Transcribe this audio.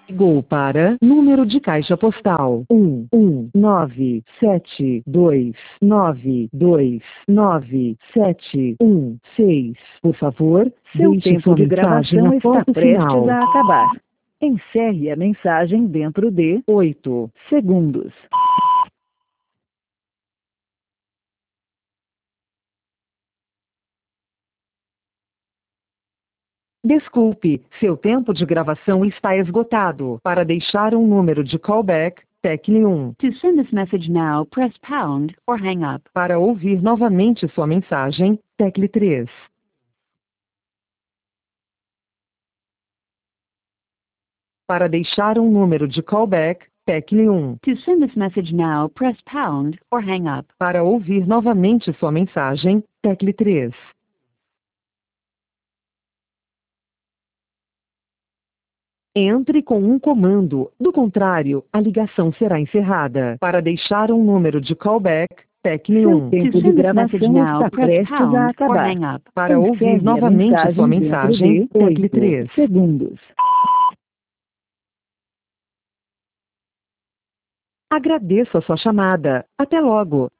Ligou para número de caixa postal 11972929716. Por favor, Seu deixe tempo sua de mensagem gravação está após o prestes sinal. a acabar. Encerre a mensagem dentro de 8 segundos. Desculpe, seu tempo de gravação está esgotado. Para deixar um número de callback, tecle 1. To send this message now, press pound or hang up. Para ouvir novamente sua mensagem, tecle 3. Para deixar um número de callback, tecle 1. To send this message now, press pound or hang up. Para ouvir novamente sua mensagem, tecle 3. Entre com um comando, do contrário, a ligação será encerrada. Para deixar um número de callback, tecle Seu 1. tempo de gravação está prestes a acabar. Para ouvir Encerre a novamente sua mensagem dentro mensagem, de tecle 8 3. segundos. Agradeço a sua chamada. Até logo.